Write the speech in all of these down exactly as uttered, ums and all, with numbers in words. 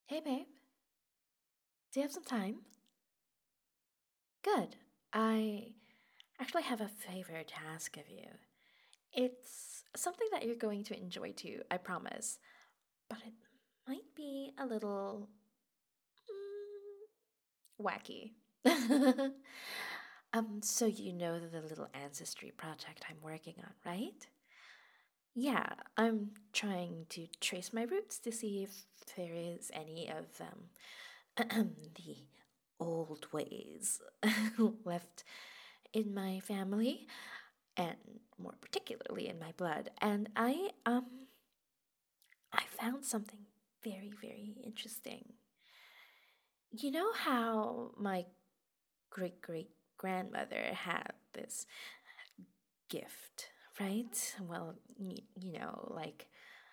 Hey, babe, do you have some time? Good. I actually have a favor to ask of you. It's something that you're going to enjoy too, I promise. But it might be a little mm, wacky. um, so you know the little ancestry project I'm working on, right? Yeah, I'm trying to trace my roots to see if there is any of um the old ways left in my family and more particularly in my blood. And I um I found something very very interesting. You know how my great great grandmother had this gift, right? Well, y- you know, like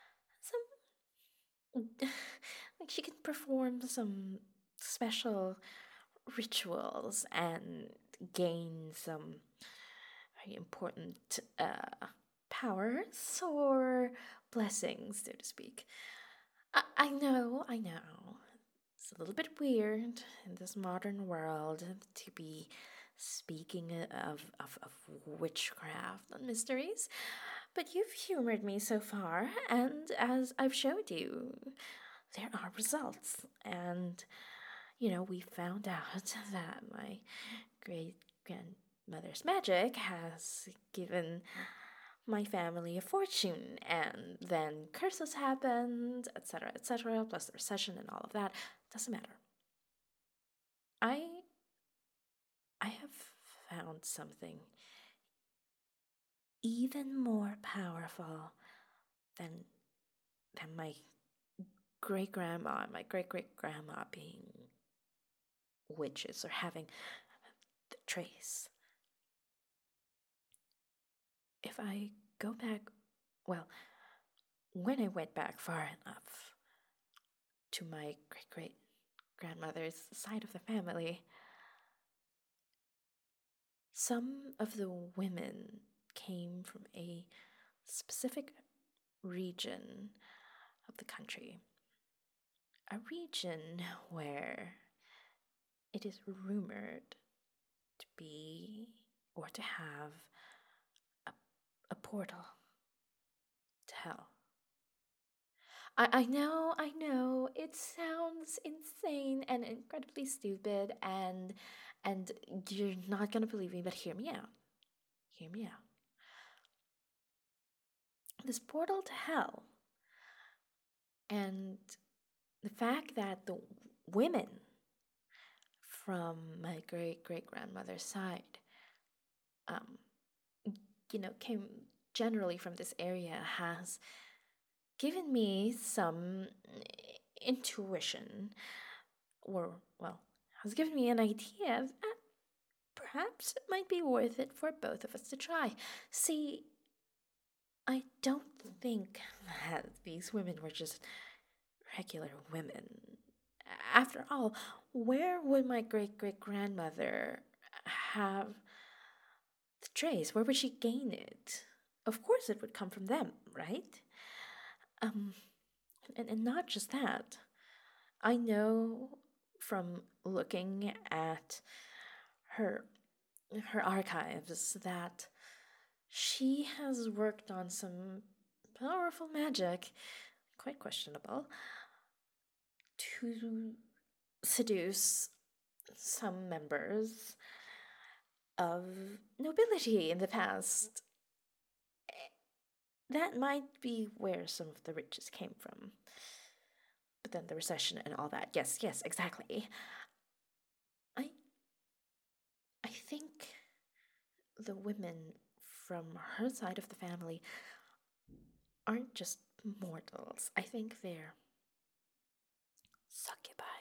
some like she can perform some special rituals and gain some very important uh, powers or blessings, so to speak. I, I know, I know. It's a little bit weird in this modern world to be speaking of, of, of witchcraft and mysteries, but you've humored me so far, and as I've showed you, there are results. And, you know, we found out that my great grandmother's magic has given my family a fortune, and then curses happened, et cetera, et cetera, plus the recession and all of that. Doesn't matter. I I have found something even more powerful than than my great grandma and my great great grandma being witches or having the trace. If I go back, well, when I went back far enough to my great great grandmother's side of the family, some of the women came from a specific region of the country, a region where it is rumored to be or to have a, a portal to hell. I, I know, I know, it sounds insane and incredibly stupid, and and you're not gonna believe me, but hear me out. Hear me out. This portal to hell and the fact that the women from my great great grandmother's side, um, you know, came generally from this area has given me some intuition, or, well, has given me an idea that perhaps it might be worth it for both of us to try. See, I don't think that these women were just regular women. After all, where would my great great grandmother have the trace? Where would she gain it? Of course, it would come from them, right? Um, and, and not just that. I know from looking at her her archives that she has worked on some powerful magic, quite questionable, to seduce some members of nobility in the past. That might be where some of the riches came from. But then the recession and all that. Yes, yes, exactly. I I think the women from her side of the family aren't just mortals. I think they're succubi.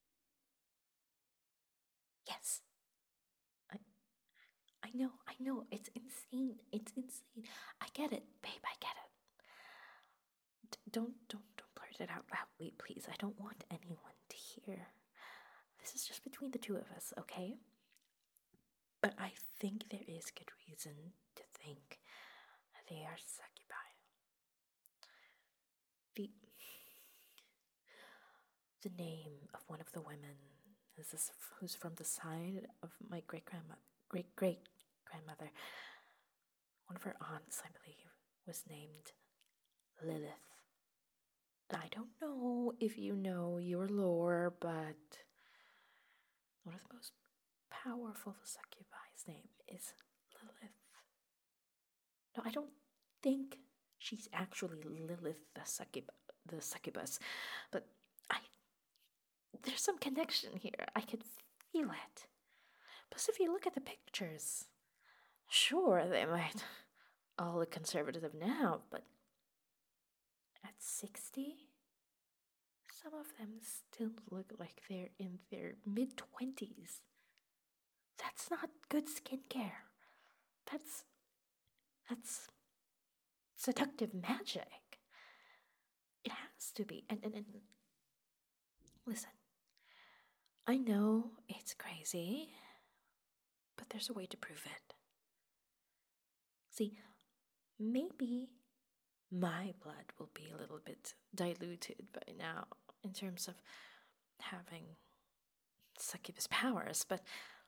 Yes. I I know, I know. It's insane. It's insane. I get it, babe. I get it. D- don't don't don't blurt it out loudly, please. I don't want anyone to hear. This is just between the two of us, okay? But I think there is good reason to think they are succubi. The the name of one of the women. This is who's from the side of my great grandma, great great grandmother. One of her aunts, I believe, was named Lilith. I don't know if you know your lore, but one of the most powerful succubi's name is Lilith. No, I don't think she's actually Lilith the succub the succubus, but I there's some connection here. I could feel it. Plus, if you look at the pictures, sure, they might all look conservative now, but at sixty, some of them still look like they're in their mid twenties. That's not good skincare. That's that's seductive magic. It has to be. And, and, and listen, I know it's crazy, but there's a way to prove it. See, maybe my blood will be a little bit diluted by now in terms of having succubus powers, but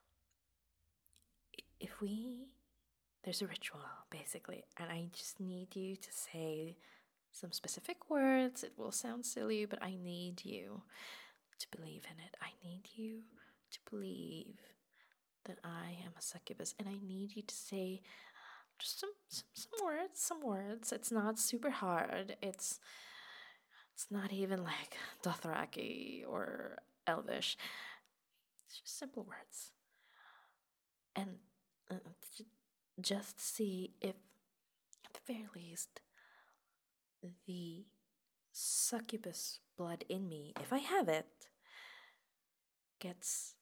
if we. There's a ritual, basically, and I just need you to say some specific words. It will sound silly, but I need you to believe in it. I need you to believe that I am a succubus, and I need you to say just some, some, some words, some words. It's not super hard. It's it's not even like Dothraki or Elvish. It's just simple words. And uh, just see if, at the very least, the succubus blood in me, if I have it, gets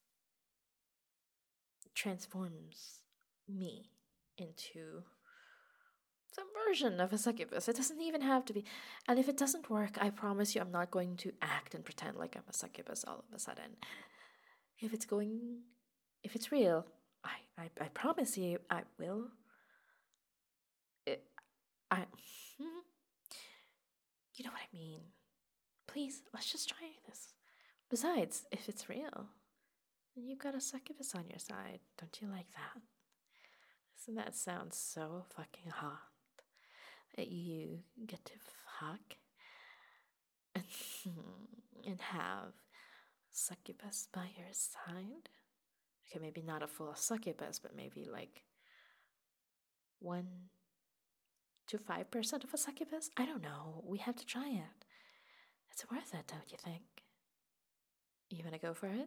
transforms me into some version of a succubus. It doesn't even have to be. And if it doesn't work, I promise you I'm not going to act and pretend like I'm a succubus all of a sudden. If it's going, if it's real, I, I, I promise you I will. It, I, you know what I mean. Please, let's just try this. Besides, if it's real, then you've got a succubus on your side. Don't you like that? Doesn't that sound so fucking hot? That you get to fuck and, and have succubus by your side? Okay, maybe not a full succubus, but maybe like one to five percent of a succubus? I don't know. We have to try it. It's worth it, don't you think? You wanna go for it?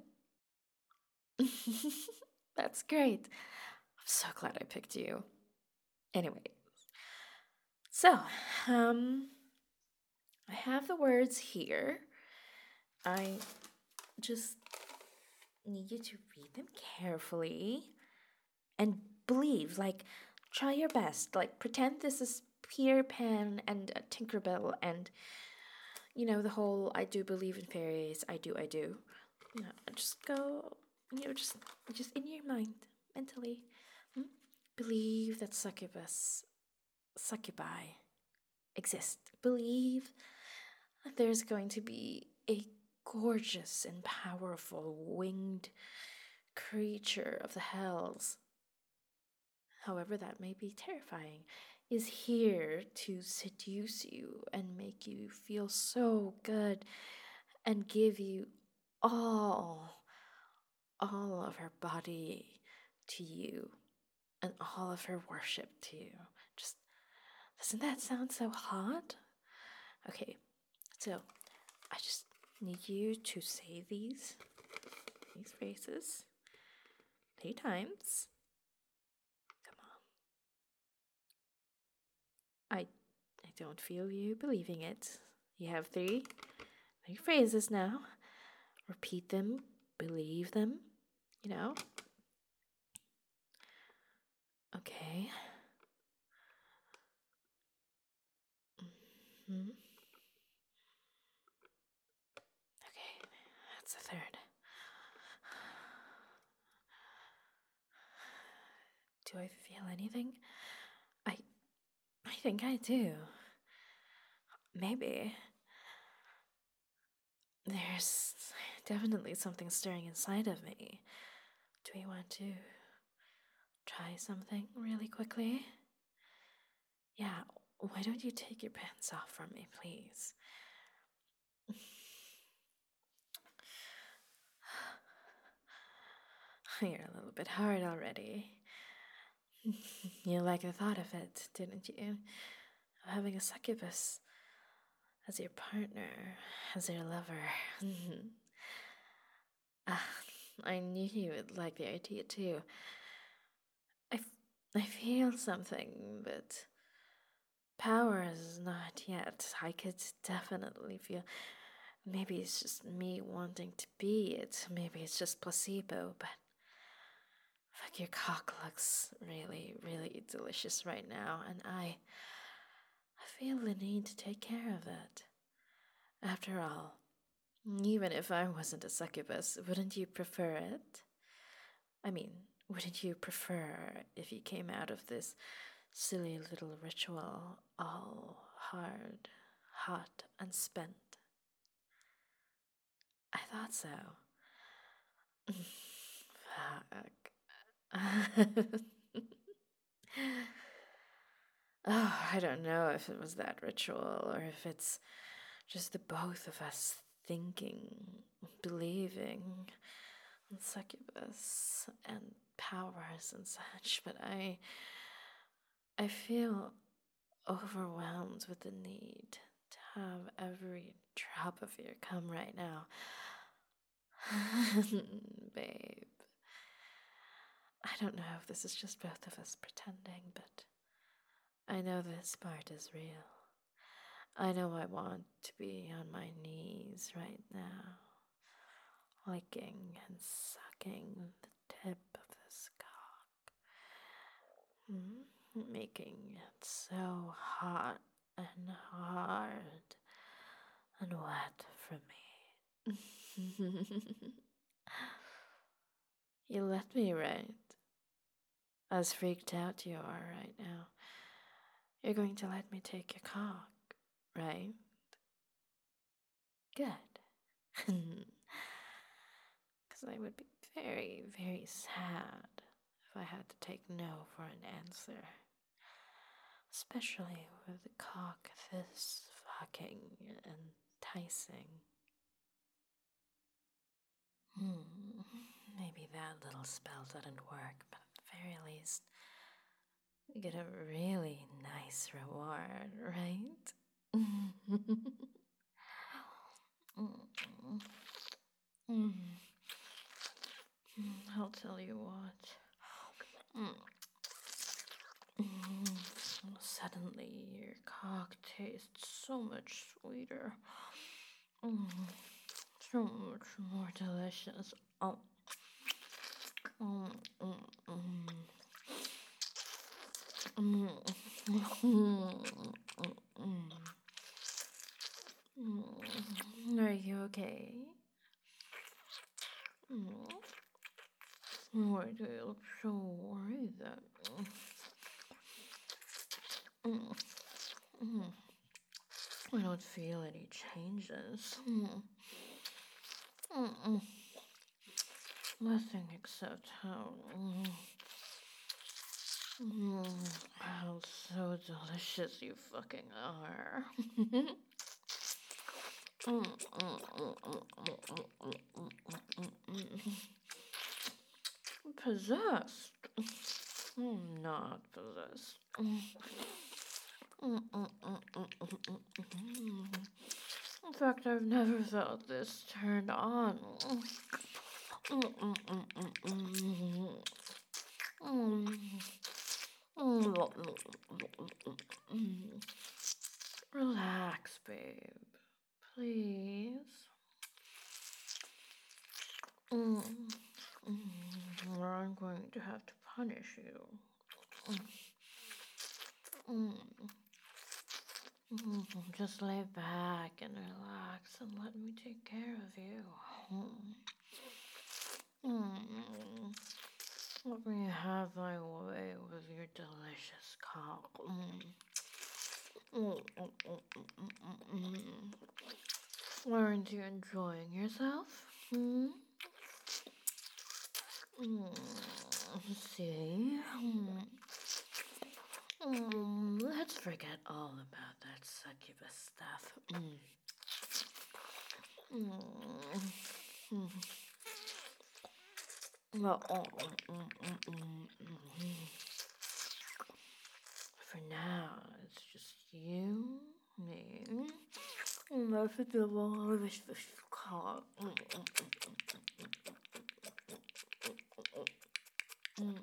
That's great. I'm so glad I picked you. Anyway, so, um, I have the words here. I just need you to read them carefully and believe, like, try your best. Like, pretend this is Peter Pan and uh, Tinkerbell and, you know, the whole I do believe in fairies, I do, I do. You know, just go, you know, just, just in your mind, mentally, hmm? Believe that succubus, succubi exist. Believe that there's going to be a gorgeous and powerful winged creature of the hells, however that may be terrifying, is here to seduce you and make you feel so good and give you all, all of her body to you and all of her worship to you. Just, doesn't that sound so hot? Okay, so I just need you to say these, these phrases three times. Come on. I, I don't feel you believing it. You have three, three phrases now. Repeat them, believe them, you know? Okay. Mm-hmm. Okay, that's the third. Do I feel anything? I I think I do. Maybe. There's definitely something stirring inside of me. Do we want to try something really quickly? Yeah, why don't you take your pants off for me, please? You're a little bit hard already. You like the thought of it, didn't you? Of having a succubus as your partner, as your lover. Ah, I knew you would like the idea too. I, f- I feel something, but power is not yet. I could definitely feel. Maybe it's just me wanting to be it. Maybe it's just placebo, but fuck, your cock looks really, really delicious right now, and I. I feel the need to take care of it. After all, even if I wasn't a succubus, wouldn't you prefer it? I mean, wouldn't you prefer if you came out of this silly little ritual all hard, hot, and spent? I thought so. Fuck. Oh, I don't know if it was that ritual or if it's just the both of us thinking, believing in succubus and powers and such, but I I feel overwhelmed with the need to have every drop of your cum right now. Babe, I don't know if this is just both of us pretending, but I know this part is real. I know I want to be on my knees right now, licking and sucking the tip of this cock, mm, making it so hot and hard and wet for me. You let me, right? As freaked out you are right now. You're going to let me take your cock, right? Good. Because I would be very, very sad if I had to take no for an answer. Especially with the cock this fucking enticing. Hmm. Maybe that little spell didn't work, but at the very least, we get a really nice reward, right? I'll tell you what. Suddenly, your cock tastes so much sweeter. So much more delicious. Oh. Mm, mm, mm. Mm, mm, mm, mm. Are you okay? Mm. Why do you look so worried then? Mm, mm. I don't feel any changes. Mm. Mm-mm. Nothing except how. Mm, mm, how so delicious you fucking are. Mm, mm, mm, mm, mm, mm, mm, mm, mm. Possessed? I'm not possessed. Mm, mm, mm, mm, mm, mm, mm, mm. In fact, I've never felt this turned on. Mm, mm, mm, mm, mm, mm. Mm, mm. Relax, babe. Please. Mm, mm. Or I'm going to have to punish you. Mm, mm. Just lay back and relax and let me take care of you. Mm. Mm. Let me have my way with your delicious cock. Mm. Mm, mm, mm, mm, mm, mm. Aren't you enjoying yourself? Hmm? Mm, see? Mm, mm, let's forget all about that succubus stuff. Mm. Mm. Mm. Oh, oh, mm, mm, mm, mm, mm. For now, it's just you, me, and that's the devil of this cock. Mm, mm, mm,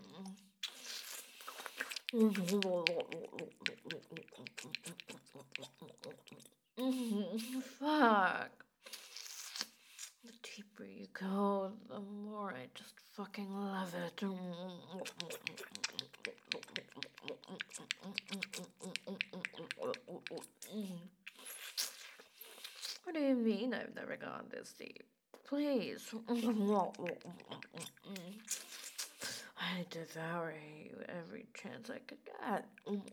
mm. Fuck. The deeper you go, the more I just fucking love it. What do you mean I've never gone this deep? Please. I devour you every chance I could get.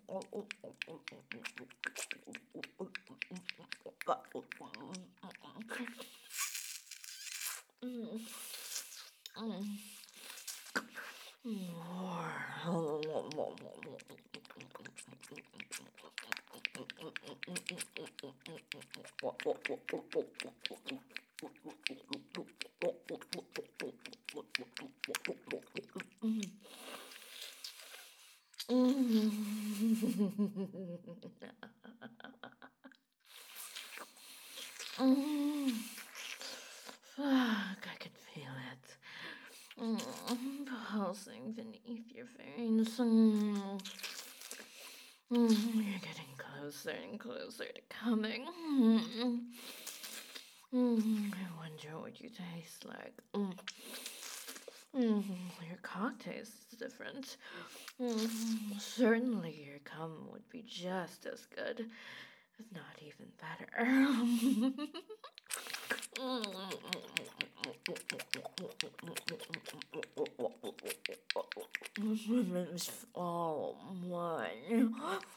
Fuck, I can feel it. Mm, pulsing beneath your veins. Mm. Mm, you're getting closer and closer to coming. Mm. Mm, I wonder what you taste like. Mm. Mm, your cock tastes different. Mm, certainly your cum would be just as good, if not even better. It's all mine.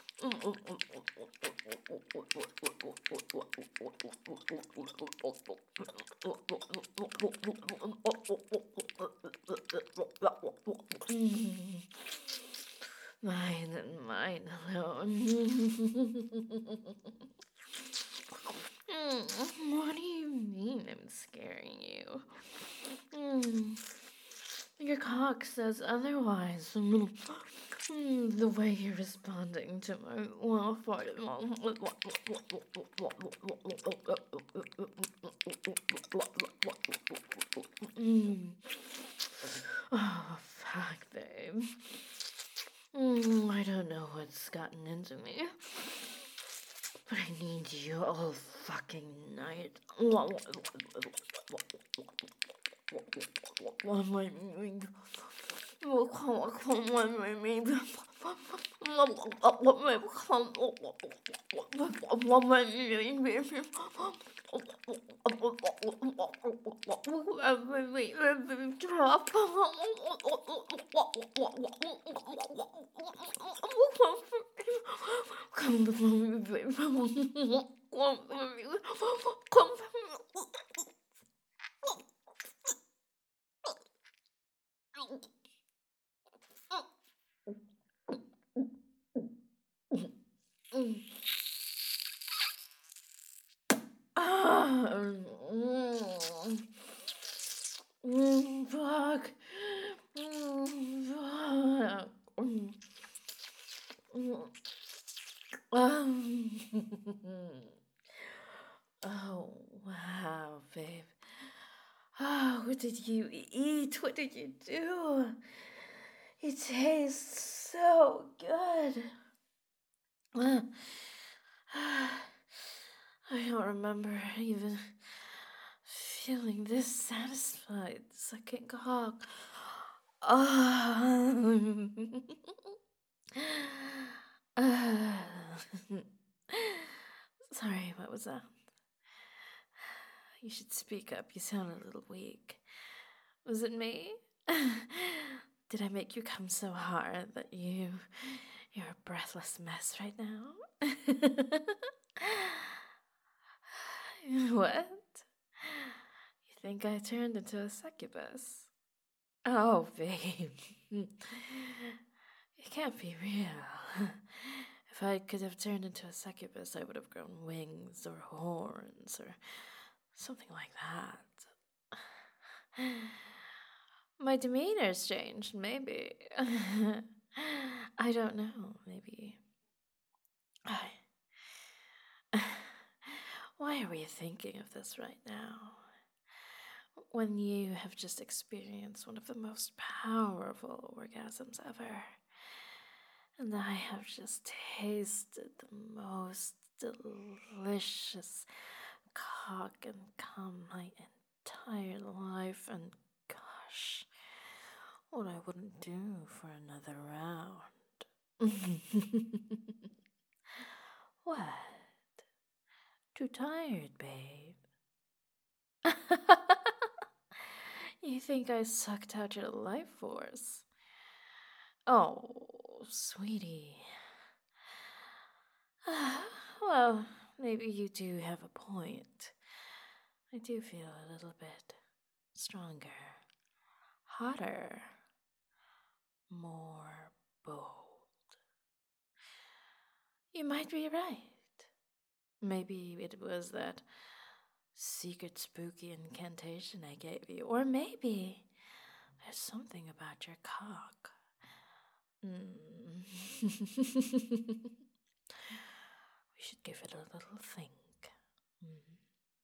Mine and mine alone. What do you mean I'm scaring you? Mm. Your cock says otherwise. Mm, the way you're responding to my well farted. Mm. Oh, fuck, babe. Mm, I don't know what's gotten into me, but I need you all fucking night. What am I doing? What am I doing? Come for me, baby. Come for me. Come for me. Mm, mm, fuck. Mm, fuck. Mm, mm. Um, oh, wow, babe. Oh, what did you eat? What did you do? It tastes so good. Uh, I don't remember even feeling this satisfied sucking cock. Um, uh, sorry, what was that? You should speak up. You sound a little weak. Was it me? Did I make you come so hard that you you're a breathless mess right now? What? think I turned into a succubus? Oh, babe. It can't be real. If I could have turned into a succubus, I would have grown wings or horns or something like that. My demeanor's changed, maybe. I don't know, maybe. I. Why are we thinking of this right now? When you have just experienced one of the most powerful orgasms ever, and I have just tasted the most delicious cock and cum my entire life, and gosh, what I wouldn't do for another round. What? Too tired, babe? You think I sucked out your life force? Oh, sweetie. Well, maybe you do have a point. I do feel a little bit stronger, hotter, more bold. You might be right. Maybe it was that secret spooky incantation I gave you, or maybe there's something about your cock. Mm. We should give it a little think. Mm.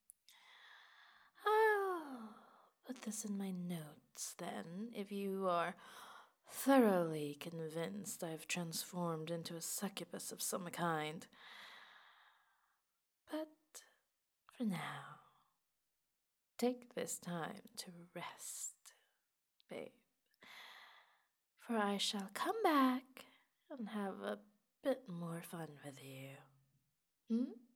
I'll put this in my notes then, if you are thoroughly convinced I've transformed into a succubus of some kind. But for now, take this time to rest, babe, for I shall come back and have a bit more fun with you. Hmm?